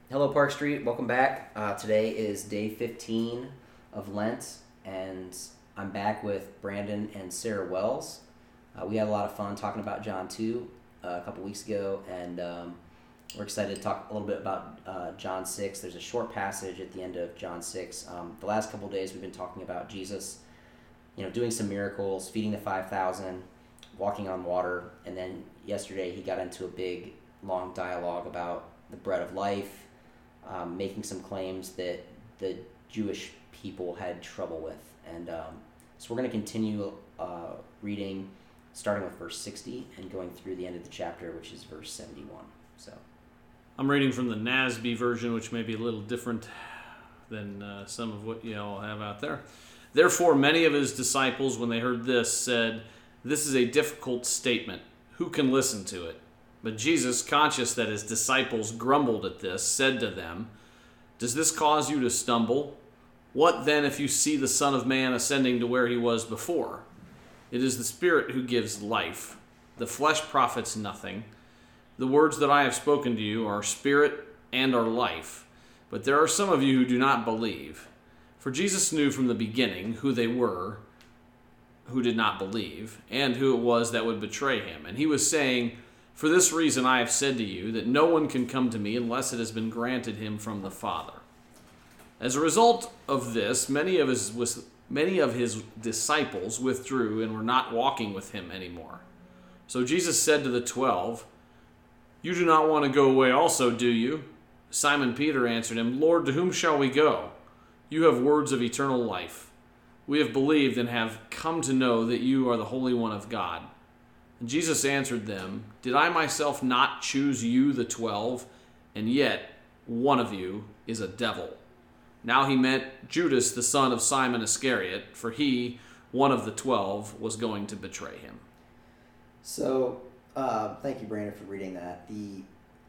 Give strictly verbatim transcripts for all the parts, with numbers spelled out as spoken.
Hello, Park Street. Welcome back. Uh, today is day fifteen of Lent, and I'm back with Brandon and Sarah Wells. Uh, we had a lot of fun talking about John two uh, a couple weeks ago, and um, we're excited to talk a little bit about uh, John six. There's a short passage at the end of John six. Um, the last couple days we've been talking about Jesus, you know, doing some miracles, feeding the five thousand, walking on water, and then yesterday he got into a big, long dialogue about the bread of life, um, making some claims that the Jewish people had trouble with. And um, so we're going to continue uh, reading, starting with verse sixty and going through the end of the chapter, which is verse seventy-one. So, I'm reading from the N A S B version, which may be a little different than uh, some of what you all have out there. Therefore, many of his disciples, when they heard this, said, "This is a difficult statement. Who can listen to it?" But Jesus, conscious that his disciples grumbled at this, said to them, "Does this cause you to stumble? What then if you see the Son of Man ascending to where he was before? It is the Spirit who gives life. The flesh profits nothing. The words that I have spoken to you are spirit and are life. But there are some of you who do not believe." For Jesus knew from the beginning who they were who did not believe, and who it was that would betray him. And he was saying, "For this reason I have said to you that no one can come to me unless it has been granted him from the Father." As a result of this, many of his many of his disciples withdrew and were not walking with him anymore. So Jesus said to the twelve, "You do not want to go away also, do you?" Simon Peter answered him, "Lord, to whom shall we go? You have words of eternal life. We have believed and have come to know that you are the Holy One of God." And Jesus answered them, "Did I myself not choose you, the twelve? And yet one of you is a devil." Now he meant Judas, the son of Simon Iscariot, for he, one of the twelve, was going to betray him. So, uh, thank you, Brandon, for reading that. The,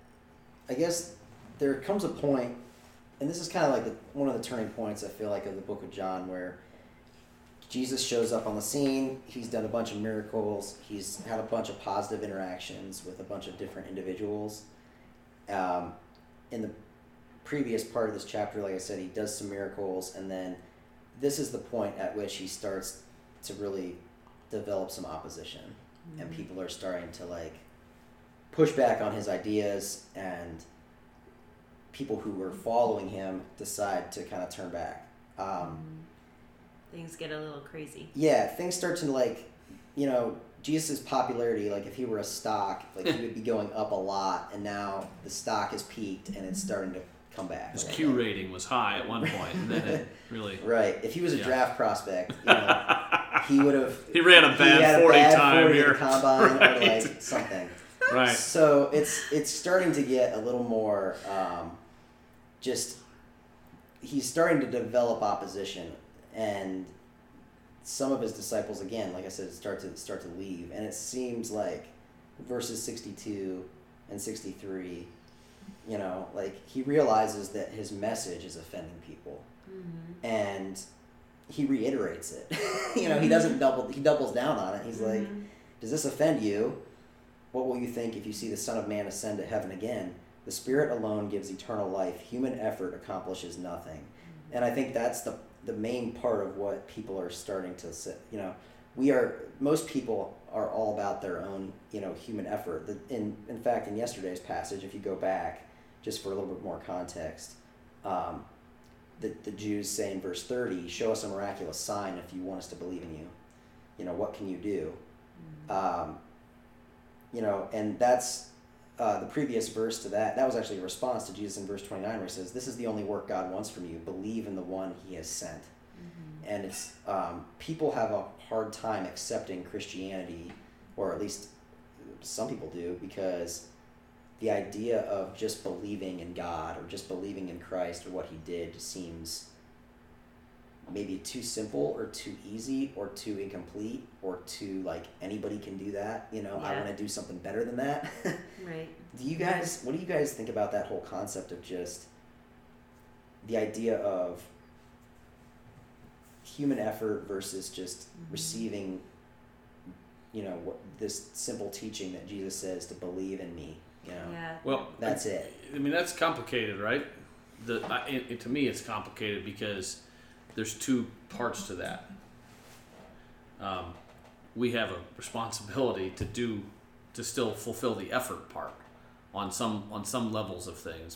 I guess there comes a point, and this is kind of like the, one of the turning points, I feel like, of the book of John, where Jesus shows up on the scene. He's done a bunch of miracles. He's had a bunch of positive interactions with a bunch of different individuals. Um, in the previous part of this chapter, like I said, he does some miracles, and then this is the point at which he starts to really develop some opposition, mm-hmm. and people are starting to like push back on his ideas, and people who were following him decide to kind of turn back. Um, mm-hmm. Things get a little crazy. Yeah, things start to like, you know, Jesus' popularity, like if he were a stock, like he would be going up a lot, and now the stock has peaked and it's starting to come back. His Q rating was high at one point, and then it really... Right. If he was a yeah. draft prospect, you know, he would have... He ran a bad forty time forty here. Combine right. or like something. Right. So it's it's starting to get a little more um, just... He's starting to develop opposition, and some of his disciples, again, like I said, start to start to leave, and it seems like verses sixty-two and sixty-three, you know, like he realizes that his message is offending people, mm-hmm. and he reiterates it. you know, he doesn't double, he doubles down on it. He's mm-hmm. like, "Does this offend you? What will you think if you see the Son of Man ascend to heaven again? The Spirit alone gives eternal life. Human effort accomplishes nothing." Mm-hmm. And I think that's the the main part of what people are starting to say. You know, we are, most people are all about their own, you know, human effort. The, in in fact, in yesterday's passage, if you go back, just for a little bit more context, um, the, the Jews say in verse thirty, "Show us a miraculous sign if you want us to believe in you. You know, what can you do?" Mm-hmm. Um, you know, and that's uh, the previous verse to that. That was actually a response to Jesus in verse twenty-nine, where he says, "This is the only work God wants from you. Believe in the one he has sent." Mm-hmm. And it's um, people have a hard time accepting Christianity, or at least some people do, because the idea of just believing in God or just believing in Christ or what he did seems maybe too simple or too easy or too incomplete or too like anybody can do that. You know, yeah. I want to do something better than that. Right. Do you guys, what do you guys think about that whole concept of just the idea of human effort versus just mm-hmm. receiving, you know, what, this simple teaching that Jesus says to believe in me? You know, Yeah. Well, that's it. I mean, that's complicated, right? The I, it, it- to me, it's complicated because there's two parts to that. Um, we have a responsibility to do to still fulfill the effort part on some on some levels of things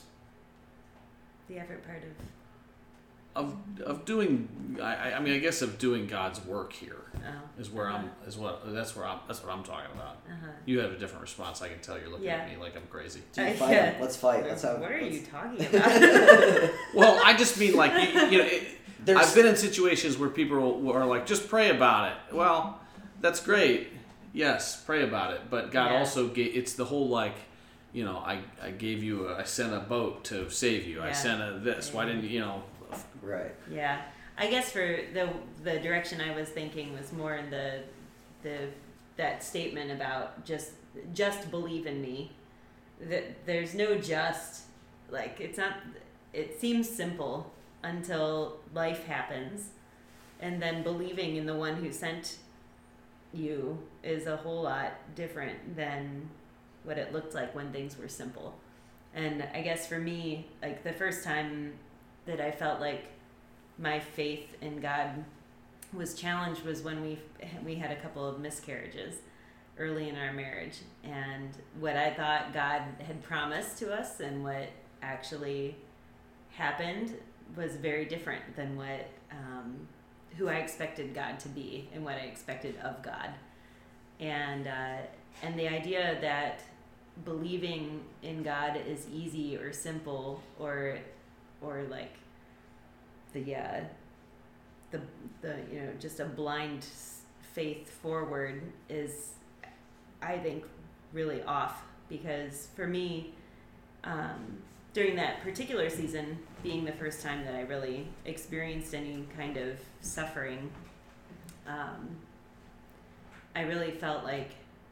The effort part of. of of doing. I, I mean, I guess of doing God's work here Oh. is where I'm is what that's where I'm that's what I'm talking about. Uh-huh. You have a different response. I can tell you're looking at Yeah. me like I'm crazy. Dude, I- fight yeah. him. Let's fight. Let's have. What are let's- you talking about? Well, I just mean like you, you know. It, There's- I've been in situations where people are like, just pray about it. Well, that's great. Yes, pray about it. But God Yeah. also gave, it's the whole like, you know, I, I gave you, a, I sent a boat to save you. I Yeah. sent a this. Why didn't you, you know? Right. Yeah, I guess for the the direction I was thinking was more in the the that statement about just just believe in me. That there's no just, like, it's not. It seems simple until life happens, and then believing in the one who sent you is a whole lot different than what it looked like when things were simple. And I guess for me, like, the first time that I felt like my faith in God was challenged was when we we had a couple of miscarriages early in our marriage, and what I thought God had promised to us and what actually happened was very different than what um, who I expected God to be and what I expected of God. And uh, and the idea that believing in God is easy or simple or or like the uh, the the you know just a blind faith forward is, I think, really off, because for me, um, during that particular season, being the first time that I really experienced any kind of suffering, um, I really felt like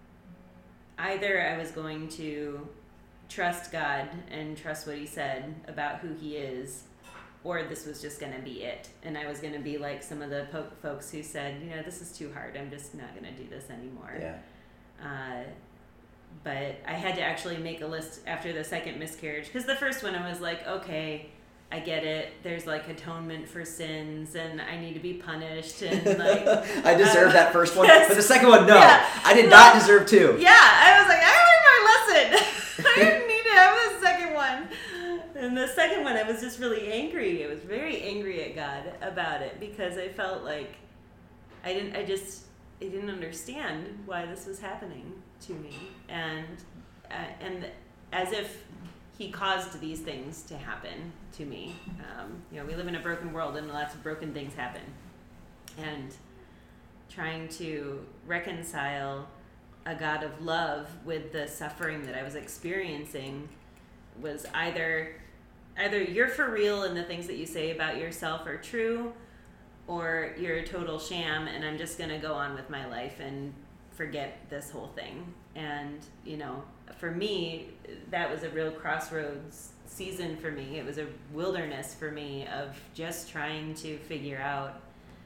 either I was going to trust God and trust what he said about who he is, or this was just going to be it. And I was going to be like some of the po- folks who said, you know, this is too hard. I'm just not going to do this anymore. Yeah. Uh, but I had to actually make a list after the second miscarriage, because the first one I was like, okay, I get it. There's like atonement for sins, and I need to be punished, and like I deserve uh, that first one, yes. but the second one, no. Yeah. I did Well, not deserve two. yeah, I was like, I learned my lesson. I didn't need to have the second one. And the second one, I was just really angry. I was very angry at God about it, because I felt like I didn't. I just I didn't understand why this was happening to me, and uh, and as if he caused these things to happen to me. Um, you know, we live in a broken world, and lots of broken things happen, and trying to reconcile a God of love with the suffering that I was experiencing was either either you're for real and the things that you say about yourself are true, or you're a total sham and I'm just going to go on with my life and forget this whole thing. And, you know, for me, that was a real crossroads season for me. It was a wilderness for me of just trying to figure out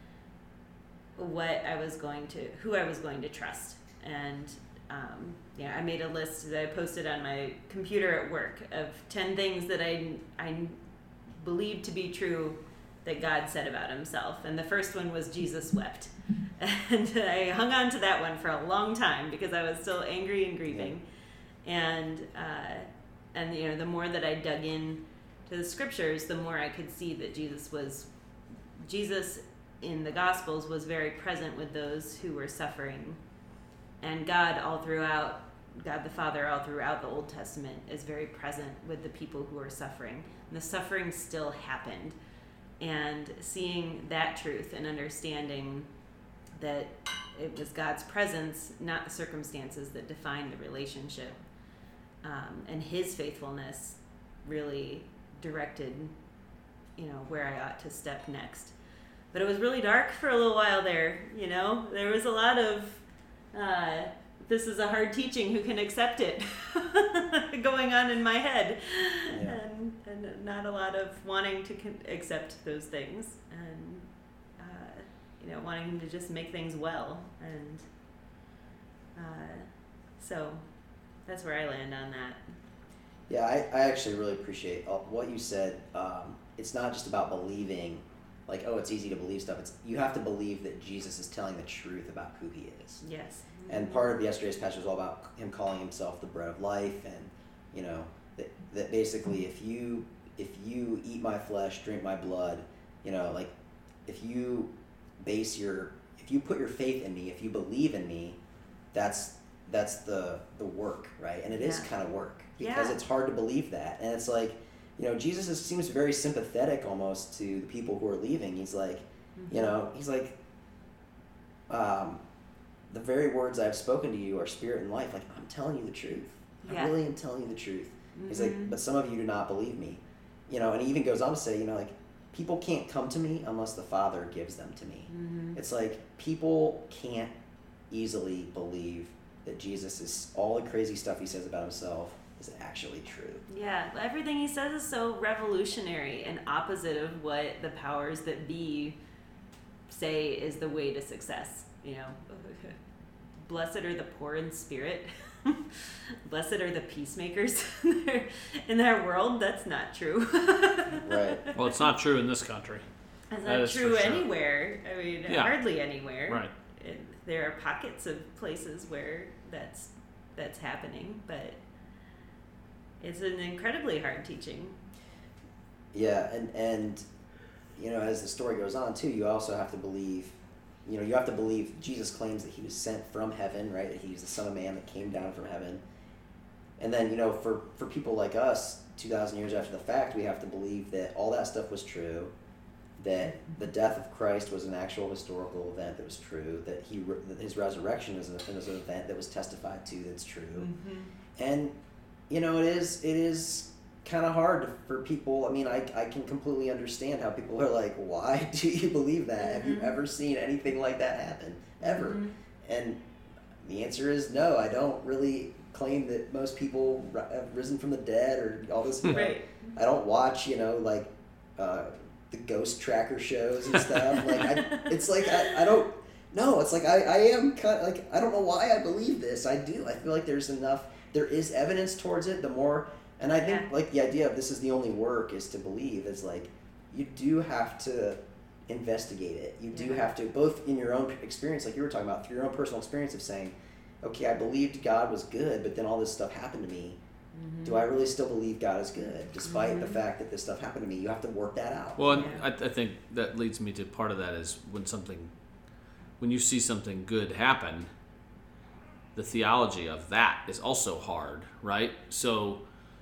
what I was going to, who I was going to trust. And um, yeah, I made a list that I posted on my computer at work of ten things that I, I believed to be true that God said about himself. And the first one was Jesus wept. And I hung on to that one for a long time because I was still angry and grieving. And, uh, and you know, the more that I dug in to the scriptures, the more I could see that Jesus was, Jesus in the Gospels was very present with those who were suffering. And God all throughout, God the Father all throughout the Old Testament is very present with the people who are suffering. And the suffering still happened. And seeing that truth and understanding that it was God's presence, not the circumstances, that defined the relationship. Um, and his faithfulness really directed, you know, where I ought to step next. But it was really dark for a little while there, you know. There was a lot of, uh, this is a hard teaching, who can accept it, going on in my head. Yeah. And, and not a lot of wanting to con- accept those things. And, uh, you know, wanting him to just make things well. And uh, so that's where I land on that. Yeah, I, I actually really appreciate all, what you said. Um, it's not just about believing, like, oh, it's easy to believe stuff. It's you have to believe that Jesus is telling the truth about who he is. Yes. And part of yesterday's passage was all about him calling himself the bread of life, and you know that that basically if you if you eat my flesh, drink my blood, you know, like if you base your if you put your faith in me, if you believe in me, that's that's the the work, right? And it is Yeah. kind of work because Yeah. it's hard to believe that, and it's like, you know, Jesus is, seems very sympathetic almost to the people who are leaving. He's like, Mm-hmm. you know, he's like, um, the very words I've spoken to you are spirit and life. Like, I'm telling you the truth. Yeah. I really am telling you the truth. Mm-hmm. He's like, but some of you do not believe me. You know, and he even goes on to say, you know, like, people can't come to me unless the Father gives them to me. Mm-hmm. It's like, people can't easily believe that Jesus is, all the crazy stuff he says about himself is actually true. Yeah, everything he says is so revolutionary and opposite of what the powers that be say is the way to success. You know, blessed are the poor in spirit. Blessed are the peacemakers in their, in their world. That's not true. Right. Well, it's not true in this country. It's That not is true for sure. anywhere. I mean, Yeah. hardly anywhere. Right. It, there are pockets of places where that's that's happening, but it's an incredibly hard teaching. Yeah, and and you know, as the story goes on too, you also have to believe, you know, you have to believe Jesus claims that he was sent from heaven, right? That he's the Son of Man that came down from heaven. And then, you know, for, for people like us, two thousand years after the fact, we have to believe that all that stuff was true, that the death of Christ was an actual historical event that was true, that he that his resurrection is, a, is an event that was testified to that's true. Mm-hmm. And, you know, it is it is kind of hard for people. I mean, I, I can completely understand how people are like, why do you believe that? Have you Mhm. ever seen anything like that happen? Ever? Mhm. And the answer is no. I don't really claim that most people ri- have risen from the dead or all this. You know, Right. I don't watch, you know, like uh, the ghost tracker shows and stuff. like, I, it's like, I, I don't, no, it's like, I, I am kind of like, I don't know why I believe this. I do. I feel like there's enough, there is evidence towards it. The more, and I think Yeah. like the idea of this is the only work is to believe is like, you do have to investigate it. You do Yeah. have to, both in your own experience, like you were talking about, through your own personal experience of saying, okay, I believed God was good, but then all this stuff happened to me. Mm-hmm. Do I really still believe God is good, despite the Mhm. fact that this stuff happened to me? You have to work that out. Well, and Yeah. I, I think that leads me to part of that is when something, when you see something good happen, the theology of that is also hard, right? So,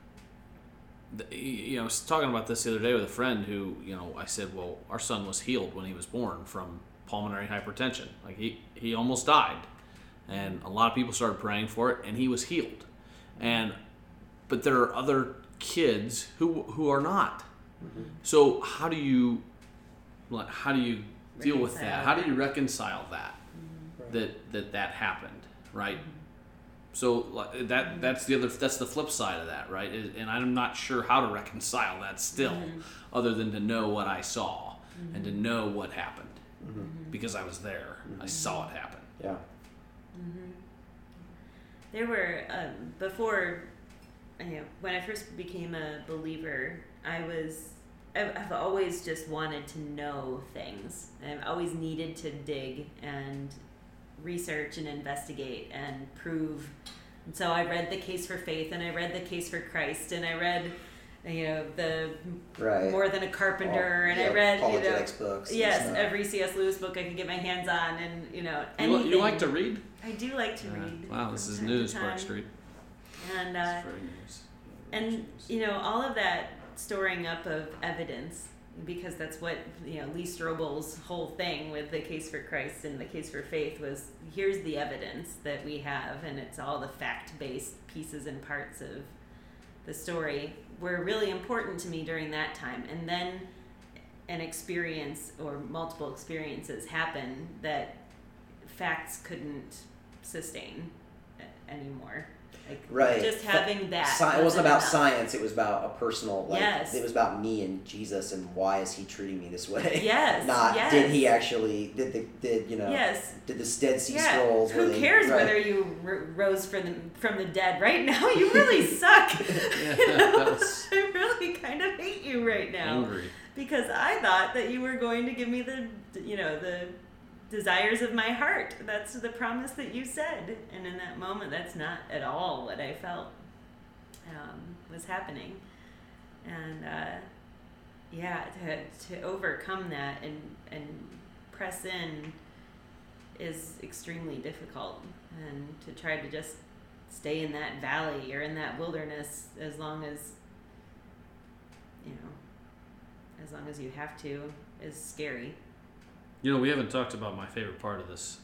the, you know, I was talking about this the other day with a friend who, you know, I said, well, our son was healed when he was born from pulmonary hypertension. Like he, he almost died. And a lot of people started praying for it, and he was healed. And but there are other kids who who are not. Mm-hmm. So how do you like how do you deal with that? Reconcile How do that. you reconcile that Right. that that that happened, right? So like, that that's the other that's the flip side of that, right? Is- And I'm not sure how to reconcile that still, Mhm. other than to know what I saw and to know what happened Mm-hmm. because I was there. I saw it happen. Yeah. Mm-hmm. There were um, before, you know, when I first became a believer, I was I've, I've always just wanted to know things. I've always needed to dig and research and investigate and prove. And so I read The Case for Faith, and I read The Case for Christ, and I read, you know, the Right. More Than a Carpenter, All- and yeah, I read, you know, apologetics books. and yes, stuff. every C S Lewis book I could get my hands on, and you know, You, li- anything. you like to read? I do like to Uh, read. wow, this from is time to news, Park time. Street. And This uh, is very news. and you know, all of that storing up of evidence, because that's what, you know, Lee Strobel's whole thing with The Case for Christ and The Case for Faith was, here's the evidence that we have, and it's all the fact-based pieces and parts of the story, were really important to me during that time. And then an experience or multiple experiences happen that facts couldn't sustain a- anymore. Like Right. just having that. Sci- it wasn't wasn't about enough. science. It was about a personal. Like, Yes. It was about me and Jesus and why is he treating me this way? Yes, Not yes. did he actually did the did you know Yes. did the Dead Sea Yeah. Scrolls? Who were they- cares right. whether you r- rose from the from the dead right now? You really suck. Yeah, You know? that was I really kind of hate you right now angry. because I thought that you were going to give me the you know the desires of my heart. That's the promise that you said, and in that moment, that's not at all what I felt um, was happening. And uh, yeah, to to overcome that and and press in is extremely difficult, and to try to just stay in that valley or in that wilderness as long as you know as long as you have to is scary. You know, we haven't talked about my favorite part of this,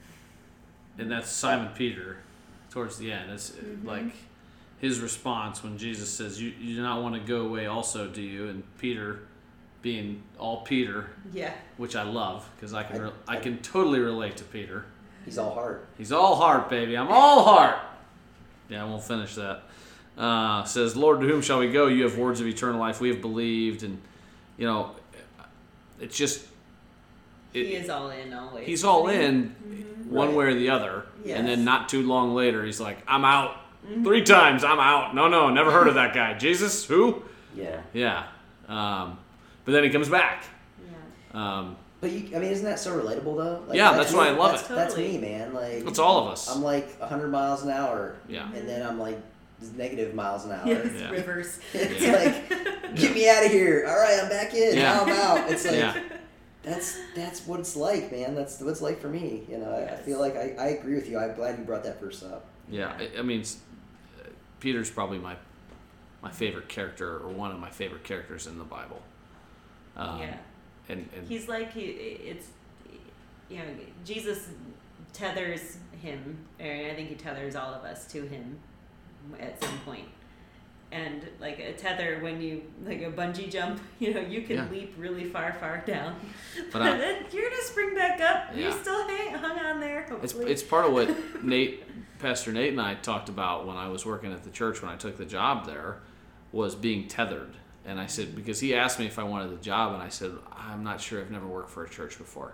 and that's Simon Peter towards the end. It's Mm-hmm. like his response when Jesus says, you, you do not want to go away also, do you? And Peter being all Peter, Yeah. which I love because I can I- re- I can totally relate to Peter. He's all heart. He's all heart, baby. I'm all heart. Yeah, I won't finish that. Uh, says, Lord, to whom shall we go? You have words of eternal life. We have believed. And, you know, it's just... It, He is all in always. He's all in Mm-hmm. one Right. way or the other. Yes. And then not too long later, he's like, I'm out. Three times, I'm out. No, no, never heard of that guy. Jesus? Who? Yeah. Yeah. Um, but then he comes back. Yeah. Um, But you, I mean, isn't that so relatable though? Like, Yeah, that's why I love that's, it. That's Totally. me, man. Like it's all of us. I'm like a hundred miles an hour. Yeah. And then I'm like negative miles an hour. Yes, Yeah. reverse. It's Yeah. like, get me out of here. All right, I'm back in. Yeah. Now I'm out. It's like Yeah. that's that's what it's like, man. That's what it's like for me. You know, I, I Yes. feel like I, I agree with you. I'm glad you brought that verse up. Yeah, I, I mean, s- uh, Peter's probably my my favorite character, or one of my favorite characters in the Bible. Um, Yeah. And, and He's like he. It's you know Jesus tethers him, and I think he tethers all of us to him at some point. And like a tether, when you like a bungee jump, you know you can Yeah. leap really far, far down, But but I- then you're gonna spring back up. Yeah. You still hang hung on there. it's Hopefully. it's part of what Nate, Pastor Nate, and I talked about when I was working at the church when I took the job there, was being tethered. And I said, because he asked me if I wanted the job, and I said, I'm not sure. I've never worked for a church before.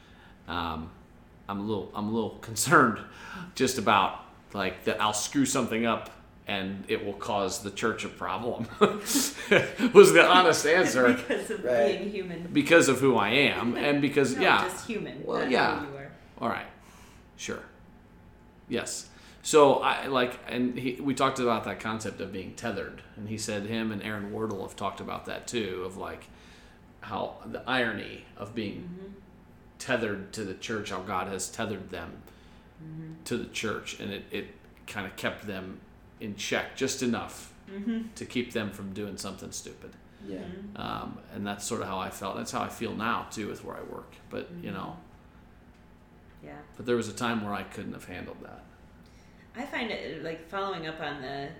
Um, I'm a little, I'm a little concerned, just about like that I'll screw something up and it will cause the church a problem. Was the honest answer because of Right. being human. because of who I am, and because No, yeah, just human. Well, not yeah. Who you are. all right, sure, yes. So I like, and he, we talked about that concept of being tethered, and he said him and Aaron Wardle have talked about that too, of like how the irony of being Mm-hmm. tethered to the church, how God has tethered them Mm-hmm. to the church, and it, it kind of kept them in check just enough Mm-hmm. to keep them from doing something stupid. Yeah. Um, and that's sort of how I felt. That's how I feel now too with where I work. But you know, Yeah. but there was a time where I couldn't have handled that. I find it like following up on the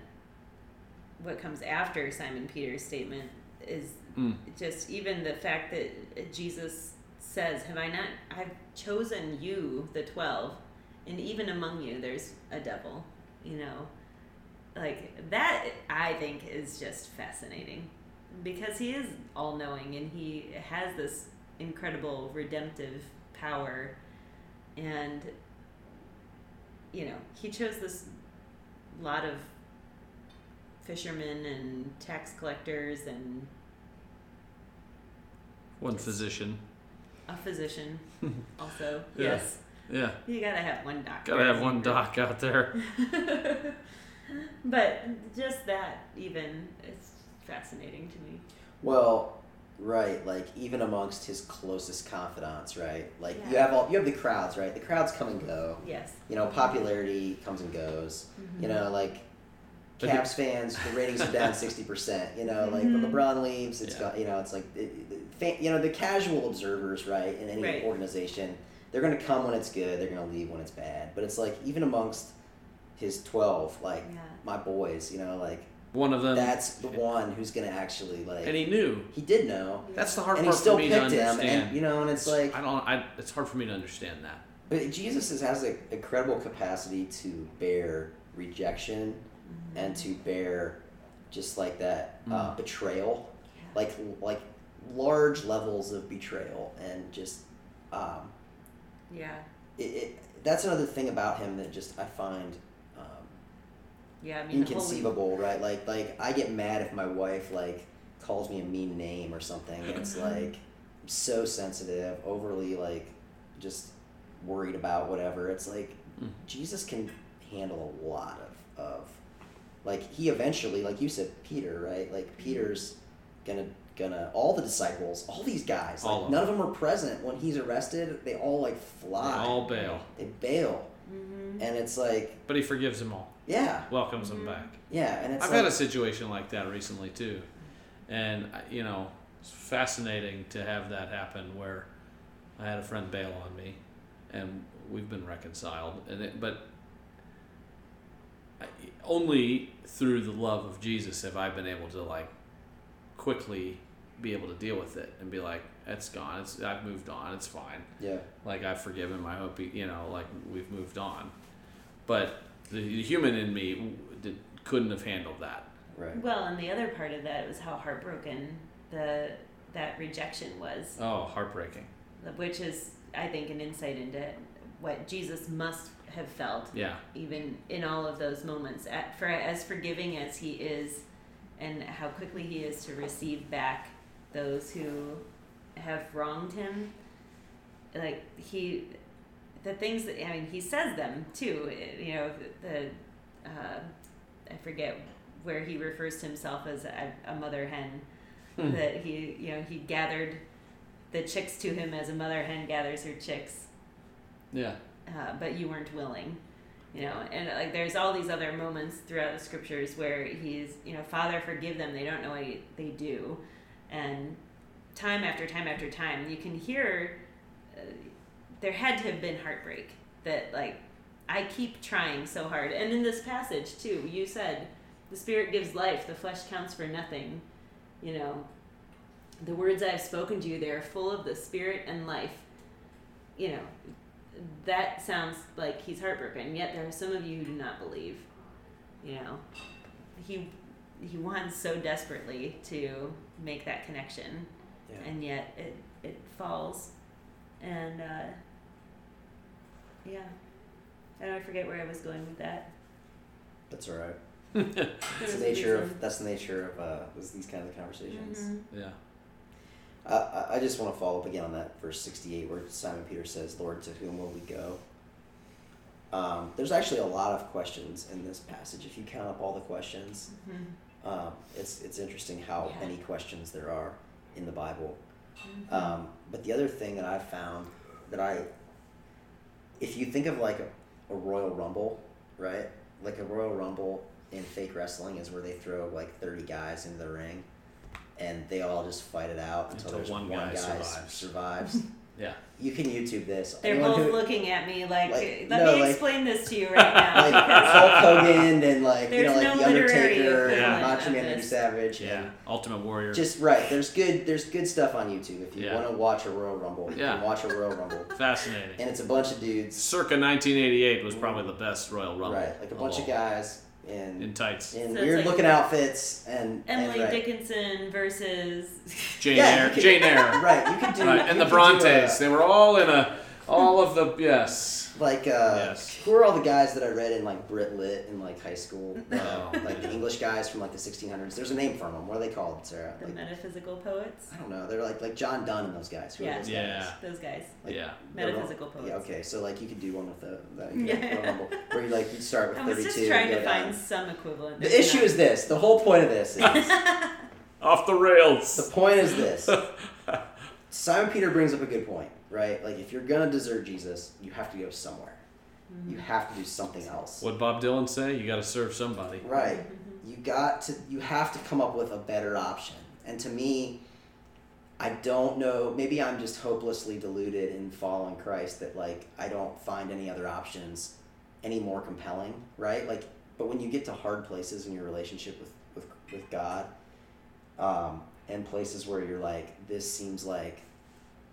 what comes after Simon Peter's statement is Mm. just even the fact that Jesus says, "Have I not? I've chosen you, the twelve, and even among you, there's a devil." You know, like that. I think is just fascinating because he is all knowing and he has this incredible redemptive power, and you know, he chose this lot of fishermen and tax collectors and One Yes. physician. a physician also. Yeah. Yes. Yeah, You gotta have one doctor. gotta have one doc out there. But just that even is fascinating to me. Well, right, like even amongst his closest confidants, right? Like you Yeah. have all you have the crowds, right? The crowds come and go. Yes. You know, popularity comes and goes. Mhm. You know, like But Cavs fans, the ratings are down sixty percent. You know, like when Mhm. LeBron leaves, it's Yeah. got, you know, it's like it, it, fan, you know the casual observers, right? In any Right. organization, they're gonna come when it's good. They're gonna leave when it's bad. But it's like even amongst his twelve, like Yeah. my boys, you know, like One of them, that's the one who's gonna actually like. and he knew. he did know. That's the hard And he part still for me to picked him, understand. and you know, and it's like, I don't. I. It's hard for me to understand that. but Jesus is, has an incredible capacity to bear rejection Mm-hmm. and to bear just like that uh, Mm. betrayal, Yeah. like like large levels of betrayal, and just um, Yeah. it, it. That's another thing about him that just I find um, Yeah. I mean, the whole- inconceivable, right? Like like I get mad if my wife like calls me a mean name or something. And it's like I'm so sensitive, overly like just worried about whatever. It's like Mm. Jesus can handle a lot of, of like he eventually, like you said, Peter, right? Like Peter's gonna gonna all the disciples, all these guys, All like of none of them are present when he's arrested. They all like They fly. all bail, They bail, Mhm. and it's like but he forgives them all, yeah, welcomes them Mhm. back. yeah, and it's I've like, had a situation like that recently too, and I- you know, it's fascinating to have that happen where I had a friend bail on me, and we've been reconciled, and it, but I, only through the love of Jesus have I been able to like quickly be able to deal with it and be like, it's gone, it's I've moved on, it's fine. yeah, Like I've forgiven him. I hope he, you know, like we've moved on. But the, the human in me w- did, couldn't have handled that. right, Well, and the other part of that was how heartbroken the that rejection was, Oh, heartbreaking. which is, I think, an insight into what Jesus must have felt, Yeah. even in all of those moments. At, for as forgiving as he is, and how quickly he is to receive back those who have wronged him. Like he, the things that I mean, he says them too. You know, the uh, I forget where he refers to himself as a, a mother hen. Hmm. That he, you know, he gathered the chicks to him as a mother hen gathers her chicks, Yeah. uh, but you weren't willing, you know. And like, there's all these other moments throughout the scriptures where he's, you know, Father, forgive them; they don't know what they do, and time after time after time, you can hear uh, there had to have been heartbreak. That like, I keep trying so hard, and in this passage too, you said, the Spirit gives life; the flesh counts for nothing. You know, the words I have spoken to you, they are full of the Spirit and life. You know, that sounds like he's heartbroken. Yet there are some of you who do not believe. You know, he he wants so desperately to make that connection, yeah. and yet it it falls. And uh, yeah, I don't forget where I was going with that. That's all right. There That's was the a nature reason. of that's the nature of uh, this, these kinds of conversations. Mhm. Yeah. I, I- I just want to follow up again on that verse sixty-eight where Simon Peter says, Lord, to whom will we go? Um, there's actually a lot of questions in this passage. If you count up all the questions, Mhm. um, it's it's interesting how Yeah. many questions there are in the Bible. Mhm. Um, but the other thing that I've found that I, if you think of like a, a Royal Rumble, right? Like a Royal Rumble in fake wrestling is where they throw like thirty guys into the ring and they all just fight it out until, Until there's one one, guy guy survives. survives. Yeah. You can YouTube this. They're Anyone both who- looking at me like, like, let no, me like- explain this to you right now. like because Hulk Hogan and like you There's know like no the literary Undertaker and equivalent Macho of Man Randy this. Savage. Yeah. And Ultimate Warrior. just right. There's good. There's good stuff on YouTube if you Yeah. want to watch a Royal Rumble. You Yeah. can watch a Royal Rumble, Fascinating. and it's a bunch of dudes. Circa nineteen eighty-eight was probably the best Royal Rumble. Right, like a bunch of all. guys in in tights. in So it's weird like looking outfits and Emily and, right. Dickinson versus Jane Yeah, Eyre. you could- Jane Eyre. Right, you could do. Right. you And the could do, Brontes. uh, They were all in a. All of the yes. like uh, Yes. who are all the guys that I read in like Brit Lit in like high school? Uh, Oh, like the yeah. English guys from like the sixteen hundreds. There's a name for them. What are they called, Sarah? the Like, metaphysical poets. I don't know. They're like like John Donne and those guys. Who Yeah. are those Yeah. guys? Those guys. Like, Yeah. they're all- Metaphysical poets. Yeah. Okay. So like you could do one with the that Yeah. Royal Rumble where you like you start with I was thirty-two. just trying and to go find down. some equivalent. The issue is this. The whole point of this is Off the rails. the point is this. Simon Peter brings up a good point, right? Like if you're gonna desert Jesus, you have to go somewhere. You have to do something else. What Bob Dylan say? You got to serve somebody. Right. You got to you have to come up with a better option. And to me, I don't know, maybe I'm just hopelessly deluded in following Christ that like I don't find any other options any more compelling, right? Like but when you get to hard places in your relationship with with, with God, um, and places where you're like, this seems like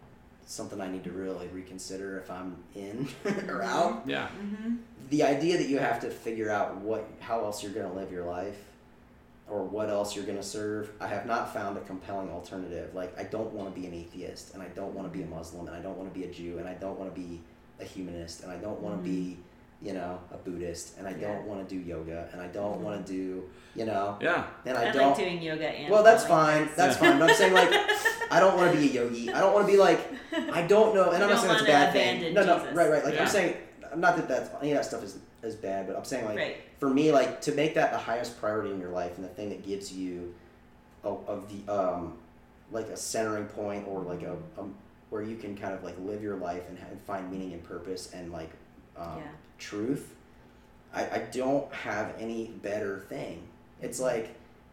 something I need to really reconsider if I'm in or out. Yeah. Mm-hmm. The idea that you have to figure out what how else you're going to live your life or what else you're going to serve, I have not found a compelling alternative. Like, I don't want to be an atheist, and I don't want to be a Muslim, and I don't want to be a Jew, and I don't want to be a humanist, and I don't want to be, you know, a Buddhist, and I Yeah. don't want to do yoga, and I don't Mm-hmm. want to do, you know, Yeah. and I, I don't. like doing yoga and well, that's falling. fine. That's fine. But I'm saying, like, I don't want to be a yogi. I don't want to be like, I don't know, and I'm You not saying don't that's a wanna bad thing. abandon No, no, Jesus. right, right. Like Yeah. I'm saying, not that that's any of that stuff is is bad, but I'm saying like Right. for me, like to make that the highest priority in your life and the thing that gives you a, of the um like a centering point or like a, a where you can kind of like live your life and, have, find meaning and purpose and like um, Yeah. truth. I, I don't have any better thing. It's like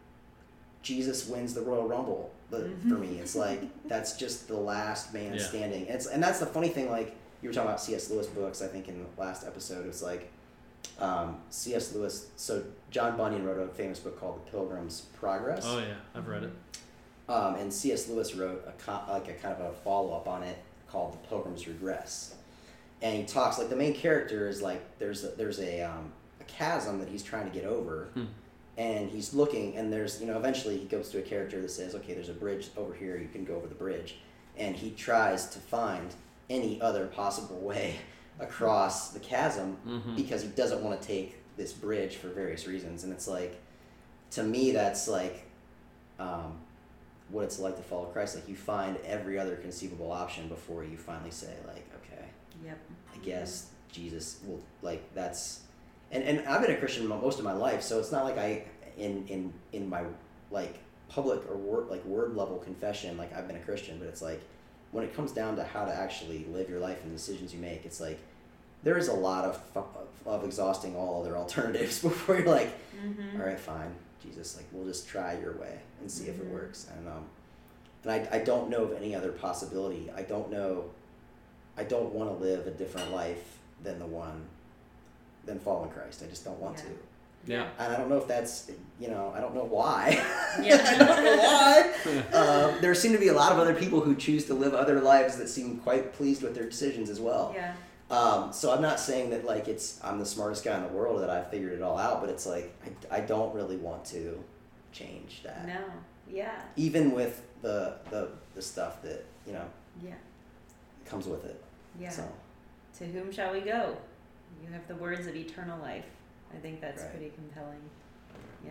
Jesus wins the Royal Rumble the, Mhm. for me. It's like that's just the last man Yeah. standing. It's and that's the funny thing. Like you were talking about C S Lewis books, I think in the last episode. It's like um, C S Lewis. So John Bunyan wrote a famous book called The Pilgrim's Progress. Oh yeah, I've read it. Um, and C S Lewis wrote a co- like a kind of a follow up on it called The Pilgrim's Regress, and he talks like the main character is like there's a, there's a um, a chasm that he's trying to get over, Hmm. and he's looking and there's you know eventually he goes to a character that says okay there's a bridge over here you can go over the bridge, and he tries to find any other possible way across the chasm Mhm. because he doesn't want to take this bridge for various reasons, and it's like to me that's like. Um, what it's like to follow Christ. Like you find every other conceivable option before you finally say like, okay, Yep. I guess Jesus will like that's, and, and I've been a Christian mo- most of my life, so it's not like I in in in my like public or word like word level confession like I've been a Christian, but it's like when it comes down to how to actually live your life and the decisions you make, it's like there is a lot of fu- of exhausting all other alternatives before you're like, Mm-hmm. all right, fine, Jesus, like we'll just try your way and see if it Mhm. works. And um, and I I don't know of any other possibility. I don't know. I don't want to live a different life than the one, than following Christ. I just don't want Yeah. to. Yeah. And I don't know if that's you know I don't know why. Yeah. I don't know why. uh, there seem to be a lot of other people who choose to live other lives that seem quite pleased with their decisions as well. Yeah. Um, so I'm not saying that like it's I'm the smartest guy in the world that I figured it all out, but it's like I, I don't really want to change that. No. Yeah. Even with the, the the stuff that you know Yeah. comes with it. Yeah. So To whom shall we go? You have the words of eternal life. I think that's Right. pretty compelling. Yeah.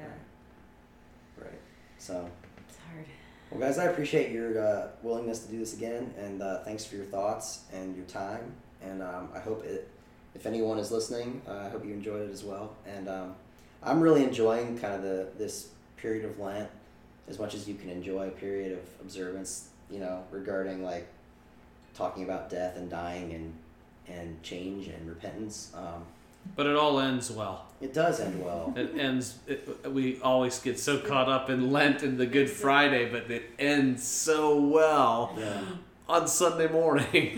right. right. So It's hard. well, guys, I appreciate your uh, willingness to do this again, and uh, thanks for your thoughts and your time. And um, I hope it, if anyone is listening, uh, I hope you enjoyed it as well. And um, I'm really enjoying kind of the this period of Lent as much as you can enjoy a period of observance, you know, regarding like talking about death and dying and and change and repentance. Um, But it all ends well. it does end well. It ends. It, we always get so caught up in Lent and the Good Friday, but it ends so well Yeah. on Sunday morning.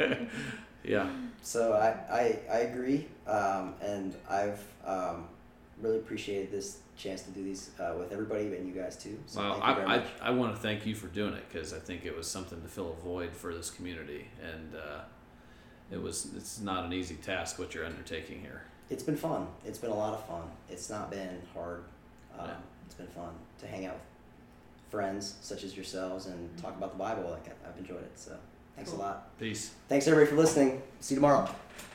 Yeah. So I, I, I agree, um, and I've um, really appreciated this chance to do these uh, with everybody and you guys too. So Well, thank you very I, I, much. I want to thank you for doing it because I think it was something to fill a void for this community, and uh, it was. It's not an easy task what you're undertaking here. It's been fun. It's been a lot of fun. It's not been hard. Um, Yeah. It's been fun to hang out with friends such as yourselves and talk about the Bible. Like I- I've enjoyed it. So thanks Cool. a lot. Peace. Thanks everybody for listening. See you tomorrow.